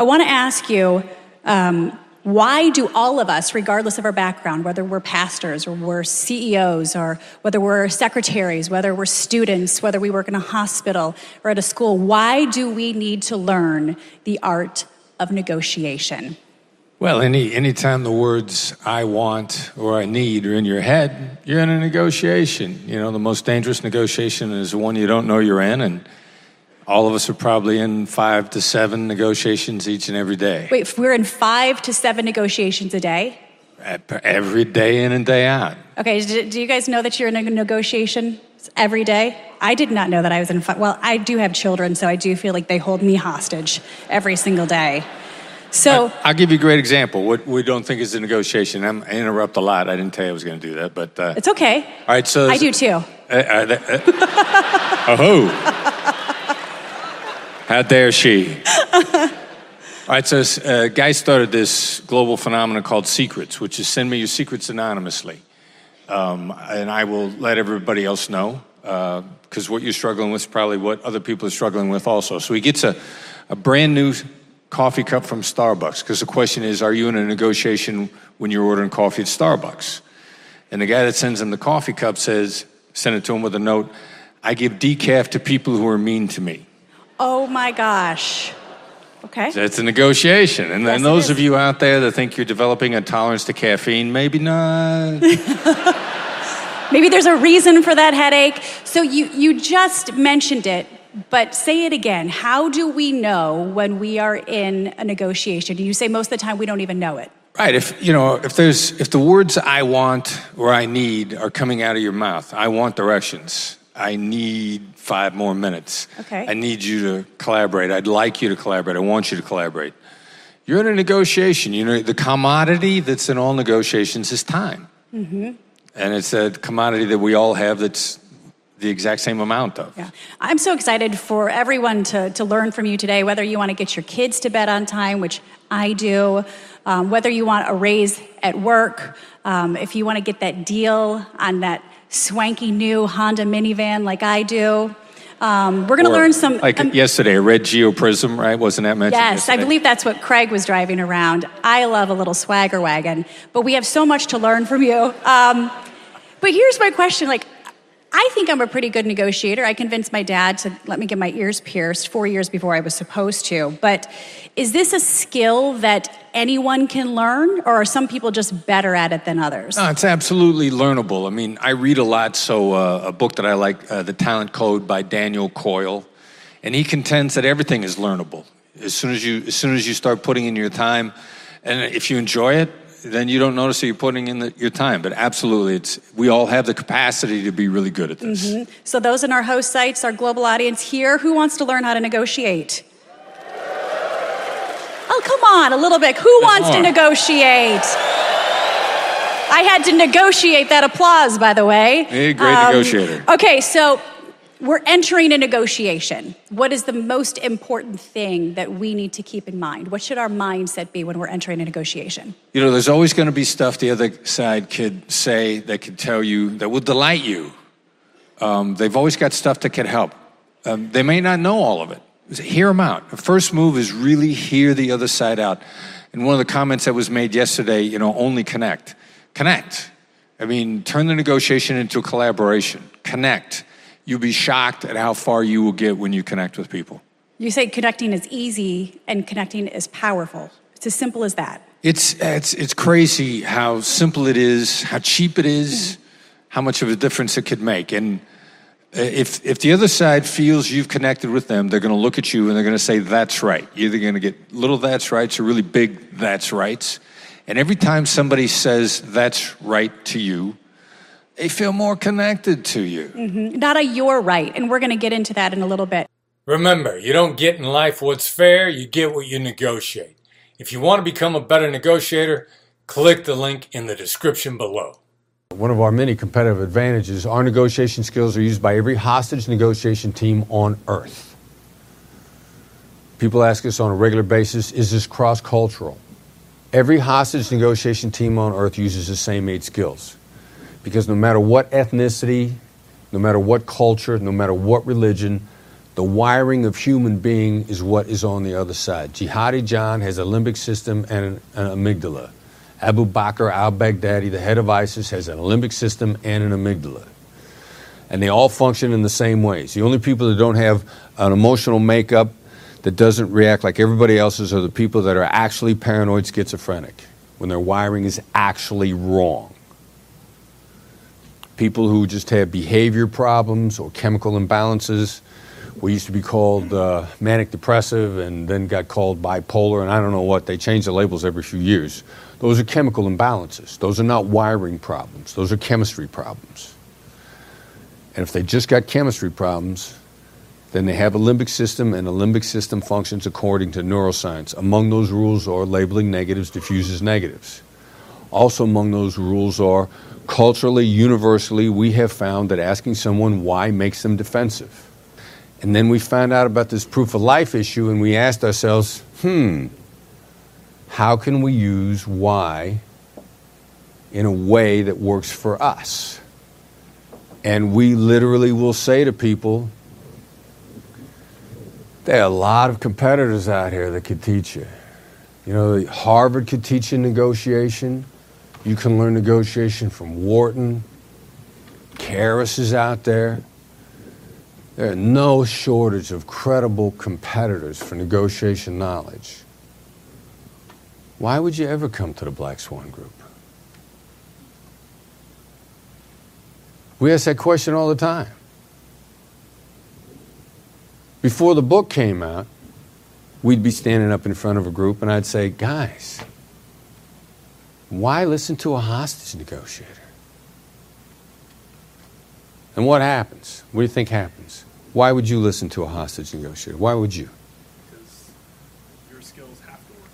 I want to ask you, why do all of us, regardless of our background, whether we're pastors or we're CEOs or whether we're secretaries, whether we're students, whether we work in a hospital or at a school, why do we need to learn the art of negotiation? Well, anytime the words I want or I need are in your head, you're in a negotiation. You know, the most dangerous negotiation is the one you don't know you're in, and all of us are probably in 5 to 7 negotiations each and every day. Wait, if we're in 5 to 7 negotiations a day? Every day in and day out. Okay, do you guys know that you're in a negotiation every day? I did not know that I was in 5. Well, I do have children, so I do feel like they hold me hostage every single day. So I'll give you a great example. What we don't think is a negotiation. I interrupt a lot. I didn't tell you I was going to do that, but it's okay. All right, so I do too. Oh. How dare she? All right, so a guy started this global phenomenon called Secrets, which is send me your secrets anonymously. And I will let everybody else know, because what you're struggling with is probably what other people are struggling with also. So he gets a brand new coffee cup from Starbucks, because the question is, are you in a negotiation when you're ordering coffee at Starbucks? And the guy that sends him the coffee cup says, send it to him with a note, I give decaf to people who are mean to me. Oh my gosh. Okay. So it's a negotiation. And then those of you out there that think you're developing a tolerance to caffeine, maybe not. Maybe there's a reason for that headache. So you just mentioned it, but say it again. How do we know when we are in a negotiation? You say most of the time we don't even know it. Right. If the words I want or I need are coming out of your mouth, I want directions. I need 5 more minutes. Okay. I need you to collaborate. I'd like you to collaborate. I want you to collaborate. You're in a negotiation. You know, the commodity that's in all negotiations is time. Mm-hmm. And it's a commodity that we all have that's the exact same amount of. Yeah. I'm so excited for everyone to learn from you today, whether you want to get your kids to bed on time, which I do, whether you want a raise at work, if you want to get that deal on that swanky new Honda minivan like I do. We're going to learn some... Like yesterday, a red Geo Prism, right? Wasn't that mentioned yesterday? I believe that's what Craig was driving around. I love a little swagger wagon, but we have so much to learn from you. But here's my question, I think I'm a pretty good negotiator. I convinced my dad to let me get my ears pierced 4 years before I was supposed to. But is this a skill that anyone can learn, or are some people just better at it than others? No, it's absolutely learnable. I mean, I read a lot, so a book that I like, The Talent Code by Daniel Coyle, and he contends that everything is learnable. As soon as you start putting in your time, and if you enjoy it, then you don't notice that you're putting in your time. But absolutely, we all have the capacity to be really good at this. Mm-hmm. So those in our host sites, our global audience here, who wants to learn how to negotiate? Oh, come on, a little bit. Who wants to negotiate? I had to negotiate that applause, by the way. Hey, great negotiator. Okay, so we're entering a negotiation. What is the most important thing that we need to keep in mind? What should our mindset be when we're entering a negotiation? You know, there's always going to be stuff the other side could say, that could tell you, that will delight you. They've always got stuff that could help. They may not know all of it. Hear them out. The first move is really hear the other side out. And one of the comments that was made yesterday, only connect. Connect. I mean, turn the negotiation into a collaboration. Connect. You'll be shocked at how far you will get when you connect with people. You say connecting is easy and connecting is powerful. It's as simple as that. It's crazy how simple it is, how cheap it is, how much of a difference it could make. And if the other side feels you've connected with them, they're going to look at you and they're going to say, that's right. You're either going to get little that's rights or really big that's rights. And every time somebody says that's right to you, they feel more connected to you. Mm-hmm. Not a you're right. And we're going to get into that in a little bit. Remember, you don't get in life what's fair, you get what you negotiate. If you want to become a better negotiator, click the link in the description below. One of our many competitive advantages, our negotiation skills are used by every hostage negotiation team on Earth. People ask us on a regular basis, is this cross-cultural? Every hostage negotiation team on Earth uses the same 8 skills. Because no matter what ethnicity, no matter what culture, no matter what religion, The wiring of human being is what is on the other side. Jihadi John has a limbic system and an amygdala. Abu Bakr al-Baghdadi, the head of ISIS, has an limbic system and an amygdala. And they all function in the same ways. The only people that don't have an emotional makeup that doesn't react like everybody else's are the people that are actually paranoid schizophrenic, when their wiring is actually wrong. People who just have behavior problems or chemical imbalances. We used to be called manic depressive and then got called bipolar and I don't know what. They change the labels every few years. Those are chemical imbalances. Those are not wiring problems. Those are chemistry problems. And if they just got chemistry problems, then they have a limbic system, and the limbic system functions according to neuroscience. Among those rules are labeling negatives diffuses negatives. Also among those rules are culturally, universally, we have found that asking someone why makes them defensive. And then we found out about this proof of life issue, and we asked ourselves, how can we use why in a way that works for us? And we literally will say to people, there are a lot of competitors out here that could teach you. You know, Harvard could teach you negotiation. You can learn negotiation from Wharton. Karas is out there. There are no shortage of credible competitors for negotiation knowledge. Why would you ever come to the Black Swan Group? We ask that question all the time. Before the book came out, we'd be standing up in front of a group and I'd say, guys, why listen to a hostage negotiator? And what happens? What do you think happens? Why would you listen to a hostage negotiator? Why would you? Because your skills have to work.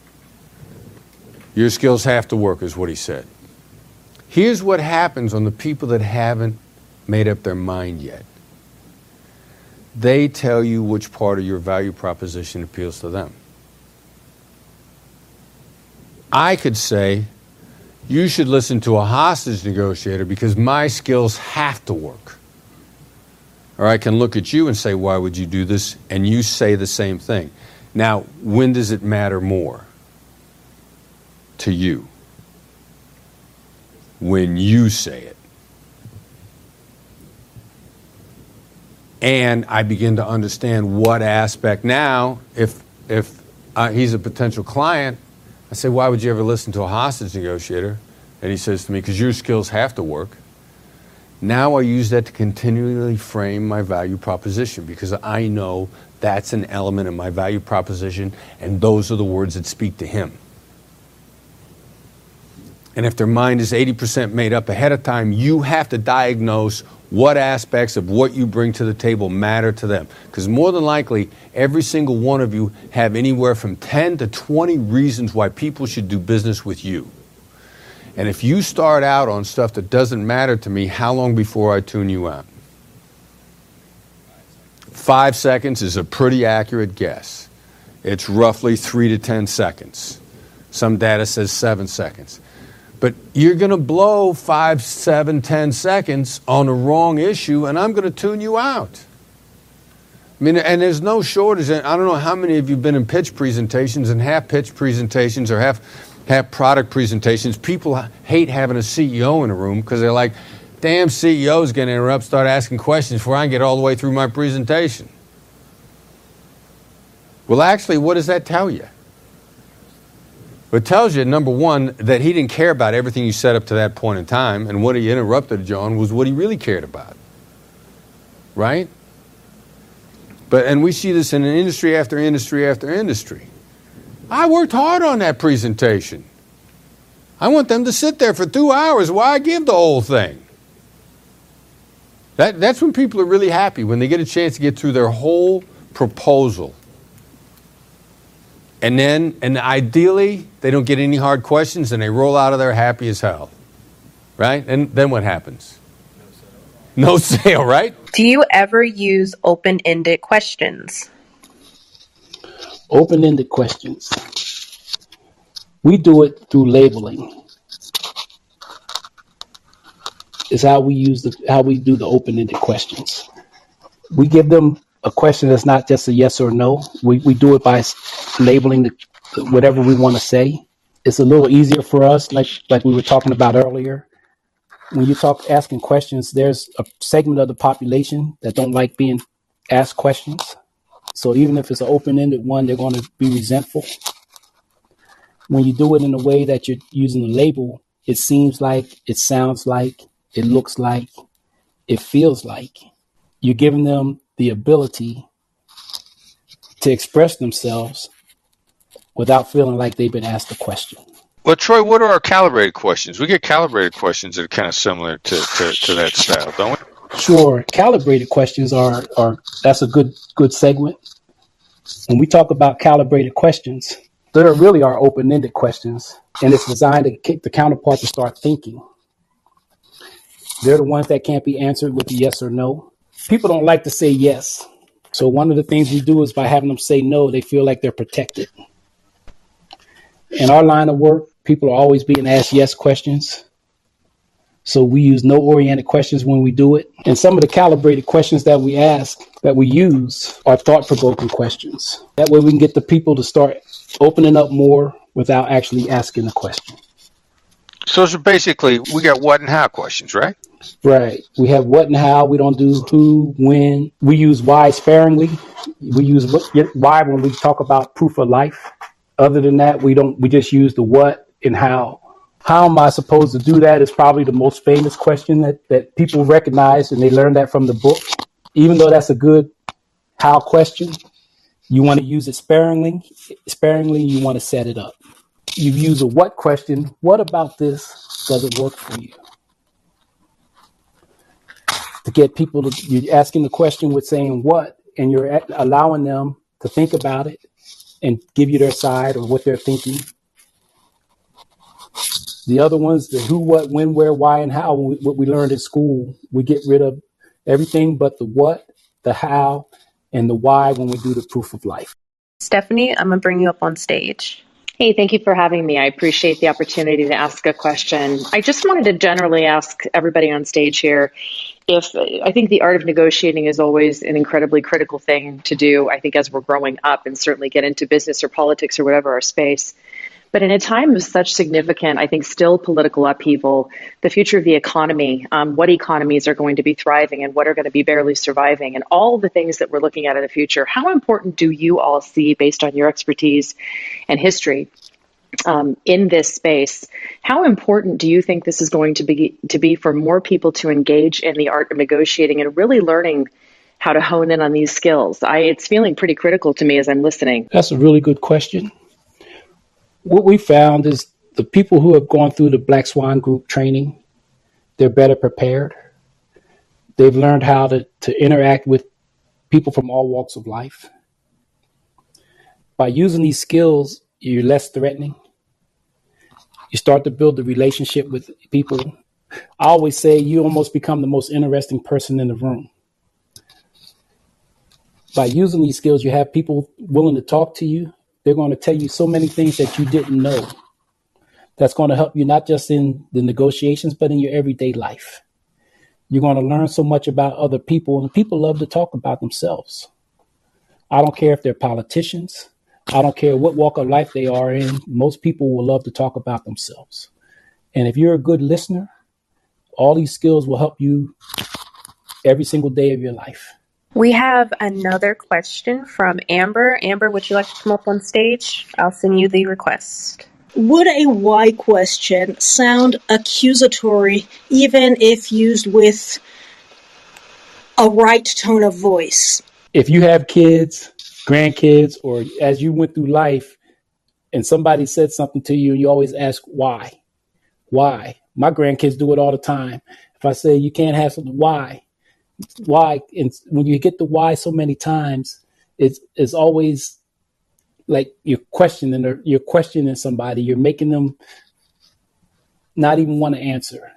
Your skills have to work is what he said. Here's what happens on the people that haven't made up their mind yet. They tell you which part of your value proposition appeals to them. I could say, you should listen to a hostage negotiator because my skills have to work. Or I can look at you and say, why would you do this? And you say the same thing. Now, when does it matter more to you? When you say it. And I begin to understand what aspect now, if he's a potential client, I say, why would you ever listen to a hostage negotiator? And he says to me, because your skills have to work. Now I use that to continually frame my value proposition because I know that's an element of my value proposition and those are the words that speak to him. And if their mind is 80% made up ahead of time, you have to diagnose what aspects of what you bring to the table matter to them. Because more than likely, every single one of you have anywhere from 10 to 20 reasons why people should do business with you. And if you start out on stuff that doesn't matter to me, how long before I tune you out? 5 seconds is a pretty accurate guess. It's roughly 3 to 10 seconds. Some data says 7 seconds. But you're going to blow 5, 7, 10 seconds on the wrong issue, and I'm going to tune you out. I mean, and there's no shortage. I don't know how many of you have been in pitch presentations and half pitch presentations or half product presentations. People hate having a CEO in a room because they're like, damn CEO is going to interrupt, start asking questions before I can get all the way through my presentation. Well, actually, what does that tell you? It tells you, number one, that he didn't care about everything you said up to that point in time, and what he interrupted you on was what he really cared about. Right? And we see this in industry after industry after industry. I worked hard on that presentation. I want them to sit there for 2 hours while I give the whole thing. That's when people are really happy, when they get a chance to get through their whole proposal. And ideally, they don't get any hard questions and they roll out of there happy as hell. Right? And then what happens? No sale, right? Do you ever use open-ended questions? Open-ended questions. We do it through labeling. Is how we do the open-ended questions. We give them a question that's not just a yes or no. We do it by labeling whatever we want to say. It's a little easier for us, like we were talking about earlier. When you asking questions, there's a segment of the population that don't like being asked questions. So even if it's an open-ended one, they're going to be resentful. When you do it in a way that you're using a label, it seems like, it sounds like, it looks like, it feels like. You're giving them the ability to express themselves without feeling like they've been asked a question. Well, Troy, what are our calibrated questions? We get calibrated questions that are kind of similar to that style, don't we? Sure. Calibrated questions are that's a good segment. When we talk about calibrated questions, they really are open-ended questions, and it's designed to kick the counterpart to start thinking. They're the ones that can't be answered with a yes or no. People don't like to say yes. So one of the things we do is by having them say no, they feel like they're protected. In our line of work, people are always being asked yes questions. So we use no-oriented questions when we do it. And some of the calibrated questions that we use are thought-provoking questions. That way we can get the people to start opening up more without actually asking a question. So basically, we got what and how questions, right? Right. We have what and how. We don't do who, when. We use why sparingly. We use why when we talk about proof of life. Other than that, we just use the what and how. How am I supposed to do that is probably the most famous question that people recognize, and they learned that from the book. Even though that's a good how question, you want to use it sparingly. Sparingly, you want to set it up. You use a what question. What about this doesn't work for you? To get people you're asking the question with saying what, and you're allowing them to think about it and give you their side or what they're thinking. The other ones, the who, what, when, where, why, and how, what we learned in school, we get rid of everything but the what, the how, and the why when we do the proof of life. Stephanie, I'm going to bring you up on stage. Hey, thank you for having me. I appreciate the opportunity to ask a question. I just wanted to generally ask everybody on stage here if I think the art of negotiating is always an incredibly critical thing to do, I think, as we're growing up and certainly get into business or politics or whatever our space. But in a time of such significant, I think, still political upheaval, the future of the economy, what economies are going to be thriving and what are going to be barely surviving, and all the things that we're looking at in the future, how important do you all see, based on your expertise and history in this space, how important do you think this is going to be for more people to engage in the art of negotiating and really learning how to hone in on these skills? It's feeling pretty critical to me as I'm listening. That's a really good question. What we found is the people who have gone through the Black Swan Group training, they're better prepared. They've learned how to interact with people from all walks of life. By using these skills, you're less threatening. You start to build a relationship with people. I always say you almost become the most interesting person in the room. By using these skills, you have people willing to talk to you. They're going to tell you so many things that you didn't know. That's going to help you not just in the negotiations, but in your everyday life. You're going to learn so much about other people, and people love to talk about themselves. I don't care if they're politicians. I don't care what walk of life they are in. Most people will love to talk about themselves. And if you're a good listener, all these skills will help you every single day of your life. We have another question from Amber. Amber, would you like to come up on stage? I'll send you the request. Would a why question sound accusatory even if used with a right tone of voice? If you have kids, grandkids, or as you went through life and somebody said something to you, you always ask why. Why? My grandkids do it all the time. If I say you can't have something, why? Why? And when you get the why so many times, it's always like you're questioning somebody. You're making them not even want to answer.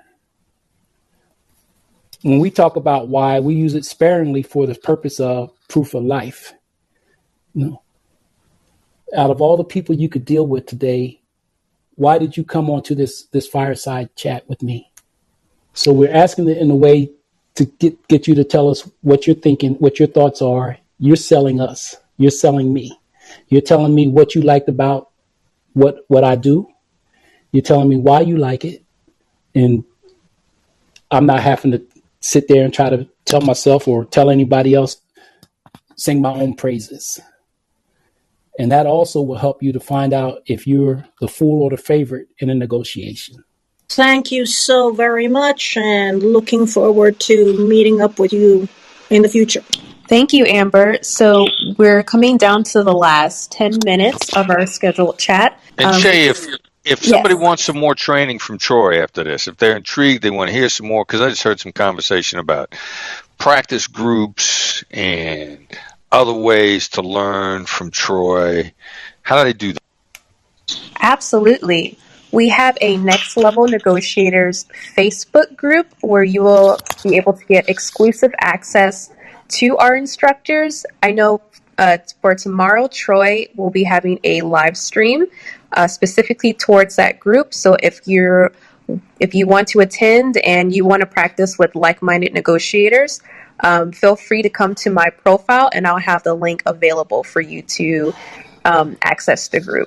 When we talk about why, we use it sparingly for the purpose of proof of life. You know, out of all the people you could deal with today, why did you come onto this fireside chat with me? So we're asking it in a way to get you to tell us what you're thinking, what your thoughts are, you're selling us. You're selling me. You're telling me what you liked about what I do. You're telling me why you like it. And I'm not having to sit there and try to tell myself or tell anybody else, sing my own praises. And that also will help you to find out if you're the fool or the favorite in a negotiation. Thank you so very much, and looking forward to meeting up with you in the future. Thank you, Amber. So we're coming down to the last 10 minutes of our scheduled chat. And Shay, if somebody yes. wants some more training from Troy after this, if they're intrigued, they want to hear some more, because I just heard some conversation about practice groups and other ways to learn from Troy. How do they do that? Absolutely. We have a Next Level Negotiators Facebook group where you will be able to get exclusive access to our instructors. I know for tomorrow, Troy will be having a live stream specifically towards that group. So if you want to attend and you want to practice with like-minded negotiators, feel free to come to my profile and I'll have the link available for you to access the group.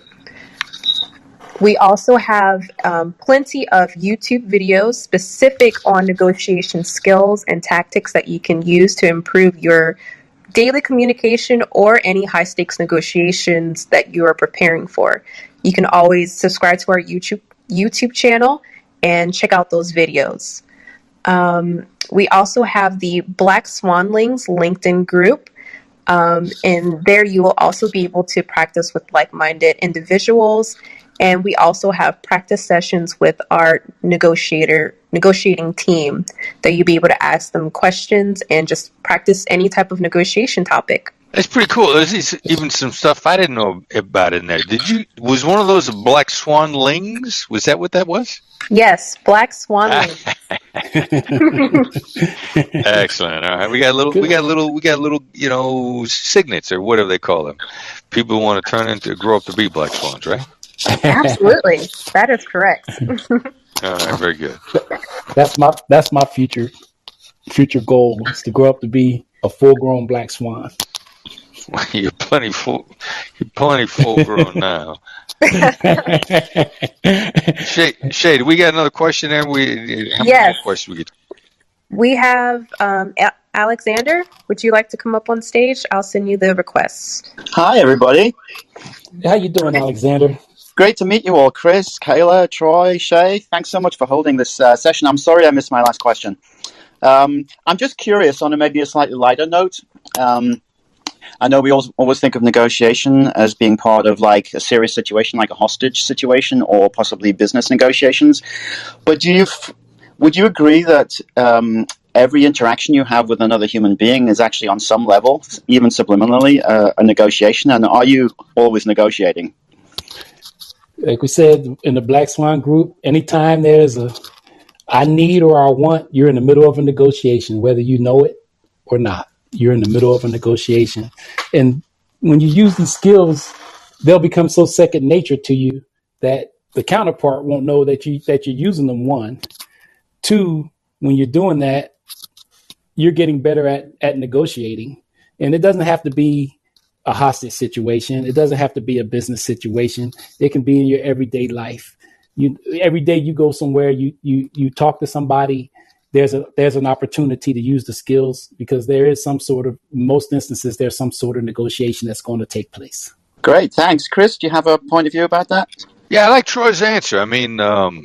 We also have plenty of YouTube videos specific on negotiation skills and tactics that you can use to improve your daily communication or any high-stakes negotiations that you are preparing for. You can always subscribe to our YouTube channel and check out those videos. We also have the Black Swanlings LinkedIn group. And there you will also be able to practice with like-minded individuals. And we also have practice sessions with our negotiating team that you'll be able to ask them questions and just practice any type of negotiation topic. It's pretty cool. There's even some stuff I didn't know about in there. Was one of those Black Swan Lings? Was that what that was? Yes, Black Swanlings. Excellent. All right, we got little, signets or whatever they call them. People who want to grow up to be Black Swans, right? Absolutely, that is correct. All right, very good. That's my future goal, is to grow up to be a full-grown black swan. Well, you're plenty full grown now. Shay, do we got another question there? Yes. Question we have Alexander. Would you like to come up on stage? I'll send you the request. Hi, everybody. How you doing, Alexander? Great to meet you all, Chris, Kayla, Troy, Shay. Thanks so much for holding this session. I'm sorry I missed my last question. I'm just curious on maybe a slightly lighter note. I know we always think of negotiation as being part of like a serious situation, like a hostage situation or possibly business negotiations. But would you agree that every interaction you have with another human being is actually on some level, even subliminally, a negotiation? And are you always negotiating? Like we said in the Black Swan group, anytime there's a I need or I want, you're in the middle of a negotiation, whether you know it or not. You're in the middle of a negotiation. And when you use these skills, they'll become so second nature to you that the counterpart won't know that you're using them, one. Two, when you're doing that, you're getting better at negotiating. And it doesn't have to be a hostage situation. It doesn't have to be a business situation. It can be in your everyday life. Every day you go somewhere, you talk to somebody, there's an opportunity to use the skills, because there is most instances, there's some sort of negotiation that's going to take place. Great, thanks. Chris, do you have a point of view about that? Yeah, I like Troy's answer. I mean,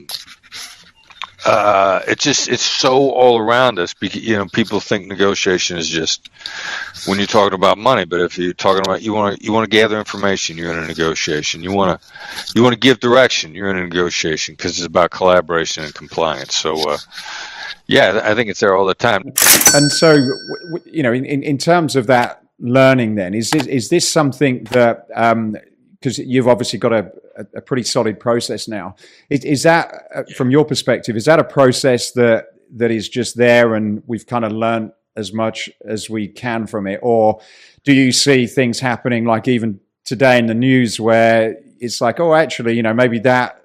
it's so all around us. People think negotiation is just when you're talking about money, but if you're talking about you want to gather information, you're in a negotiation. You want to give direction, you're in a negotiation, because it's about collaboration and compliance. So, yeah, I think it's there all the time. And so, in terms of that learning, then is this something that because you've obviously got a pretty solid process now. Is that, from your perspective, is that a process that is just there and we've kind of learned as much as we can from it? Or do you see things happening like even today in the news where it's like, oh, actually, maybe that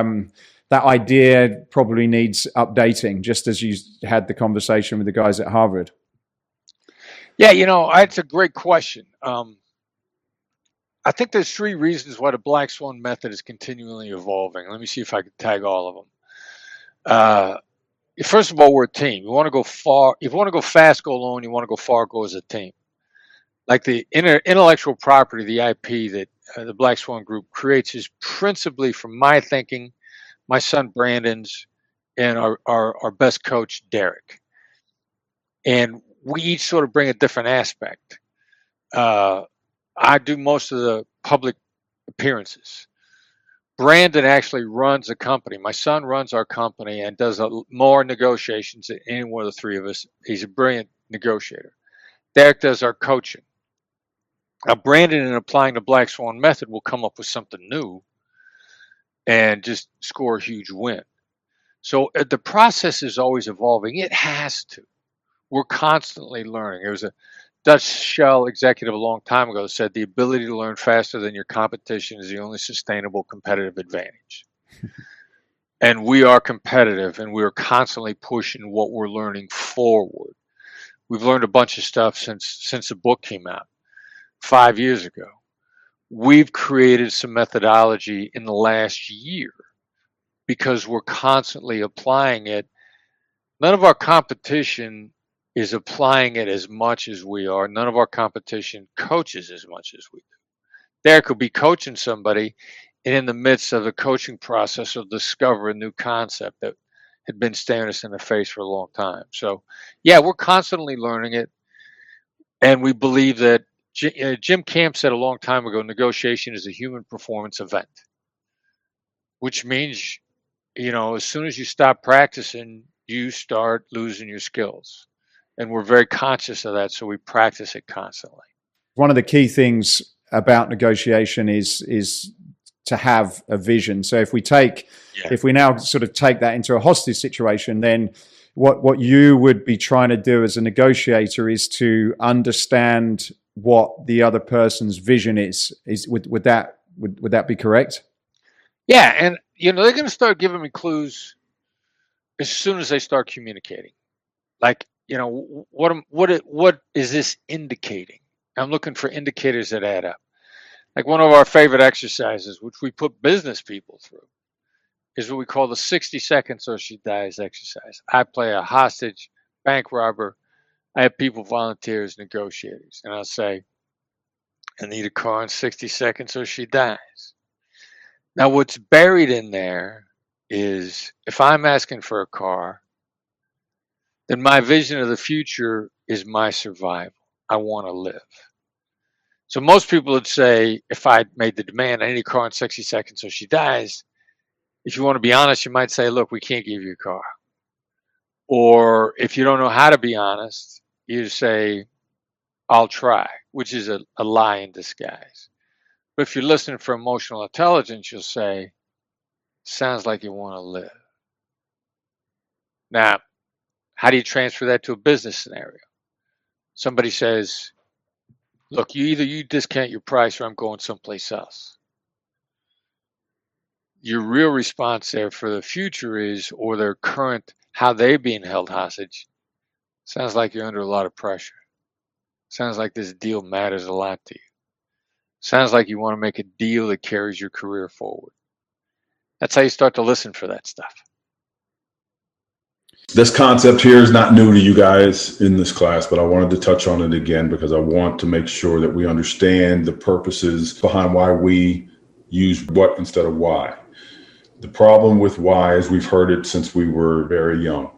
idea probably needs updating, just as you had the conversation with the guys at Harvard? Yeah, it's a great question. I think there's 3 reasons why the Black Swan method is continually evolving. Let me see if I can tag all of them. First of all, we're a team. You want to go far. If you want to go fast, go alone. You want to go far, go as a team. Like the intellectual property, the IP that the Black Swan Group creates is principally from my thinking, my son Brandon's, and our best coach, Derek. And we each sort of bring a different aspect. I do most of the public appearances. Brandon actually runs a company. My son runs our company and does more negotiations than any one of the 3 of us. He's a brilliant negotiator. Derek does our coaching. Now, Brandon, in applying the Black Swan method, will come up with something new and just score a huge win. So the process is always evolving. It has to. We're constantly learning. There was a Dutch Shell executive a long time ago said the ability to learn faster than your competition is the only sustainable competitive advantage. And we are competitive, and we are constantly pushing what we're learning forward. We've learned a bunch of stuff since the book came out 5 years ago. We've created some methodology in the last year because we're constantly applying it. None of our competition is applying it as much as we are. None of our competition coaches as much as we do. Derek could be coaching somebody, and in the midst of the coaching process, will discover a new concept that had been staring us in the face for a long time. So, yeah, we're constantly learning it, and we believe that Jim Camp said a long time ago, negotiation is a human performance event, which means, as soon as you stop practicing, you start losing your skills. And we're very conscious of that, so we practice it constantly. One of the key things about negotiation is to have a vision. So if we now sort of take that into a hostage situation, then what you would be trying to do as a negotiator is to understand what the other person's vision is. Would that be correct? Yeah, and they're going to start giving me clues as soon as they start communicating. Like, what is this indicating? I'm looking for indicators that add up. Like one of our favorite exercises, which we put business people through, is what we call the 60 seconds or she dies exercise. I play a hostage, bank robber. I have people, volunteers, negotiators. And I'll say, I need a car in 60 seconds or she dies. Now, what's buried in there is if I'm asking for a car, then my vision of the future is my survival. I want to live. So most people would say, if I made the demand, I need a car in 60 seconds or she dies. If you want to be honest, you might say, look, we can't give you a car. Or if you don't know how to be honest, you say, I'll try, which is a lie in disguise. But if you're listening for emotional intelligence, you'll say, sounds like you want to live. Now, how do you transfer that to a business scenario? Somebody says, look, you discount your price or I'm going someplace else. Your real response there for the future is, or their current, how they're being held hostage, sounds like you're under a lot of pressure. Sounds like this deal matters a lot to you. Sounds like you want to make a deal that carries your career forward. That's how you start to listen for that stuff. This concept here is not new to you guys in this class, but I wanted to touch on it again because I want to make sure that we understand the purposes behind why we use what instead of why. The problem with why is we've heard it since we were very young.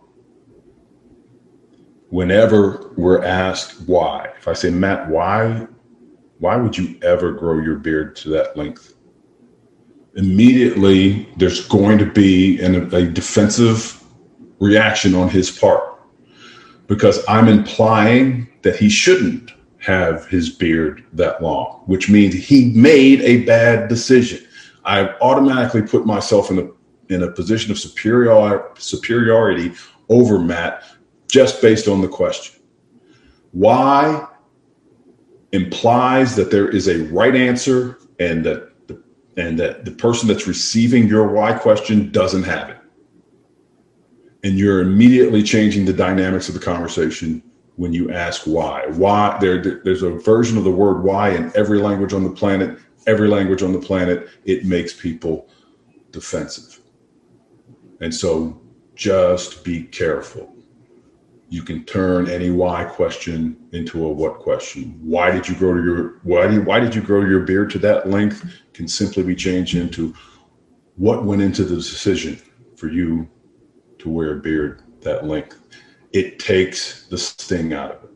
Whenever we're asked why, if I say, Matt, why would you ever grow your beard to that length? Immediately, there's going to be a defensive reaction on his part because I'm implying that he shouldn't have his beard that long, which means he made a bad decision. I automatically put myself in a position of superiority over Matt just based on the question. Why implies that there is a right answer and that the person that's receiving your why question doesn't have it. And you're immediately changing the dynamics of the conversation when you ask why. Why? There's a version of the word why in every language on the planet. Every language on the planet, it makes people defensive. And so just be careful. You can turn any why question into a what question. Why did you grow your beard to that length can simply be changed into what went into the decision for you to wear a beard that length. It takes the sting out of it.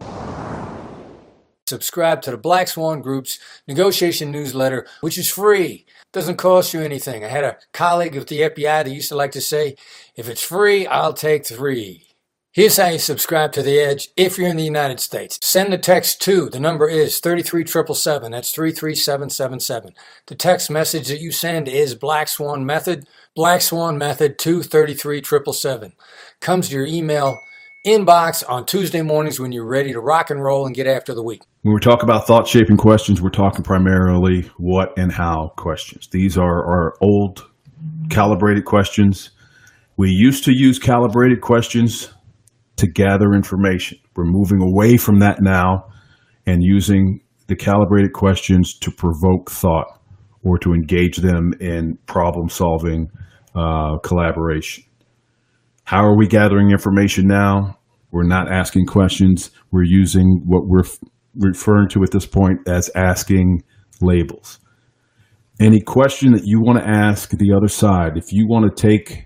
Subscribe to the Black Swan Group's negotiation newsletter, which is free. Doesn't cost you anything. I had a colleague at the FBI that used to like to say, if it's free, I'll take 3. Here's how you subscribe to The Edge if you're in the United States. Send a text to, the number is 33777, that's 33777. The text message that you send is Black Swan Method to 33777. Comes to your email inbox on Tuesday mornings when you're ready to rock and roll and get after the week. When we talk about thought-shaping questions, we're talking primarily what and how questions. These are our old calibrated questions. We used to use calibrated questions to gather information. We're moving away from that now and using the calibrated questions to provoke thought or to engage them in problem-solving collaboration. How are we gathering information now? We're not asking questions. We're using what we're referring to at this point as asking labels. Any question that you want to ask the other side, if you want to take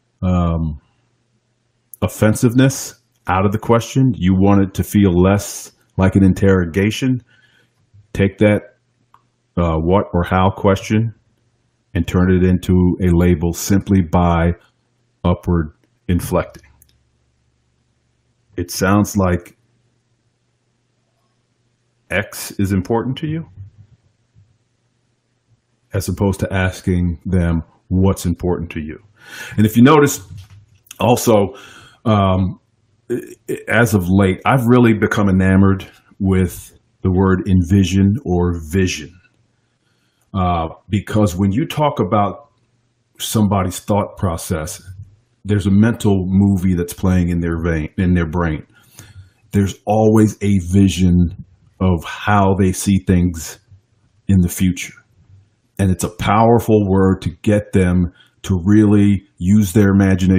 offensiveness out of the question, you want it to feel less like an interrogation, take that what or how question and turn it into a label simply by upward inflecting. It sounds like X is important to you, as opposed to asking them what's important to you. And if you notice, also, as of late, I've really become enamored with the word envision or vision. Because when you talk about somebody's thought process, there's a mental movie that's playing in their brain. There's always a vision of how they see things in the future. And it's a powerful word to get them to really use their imagination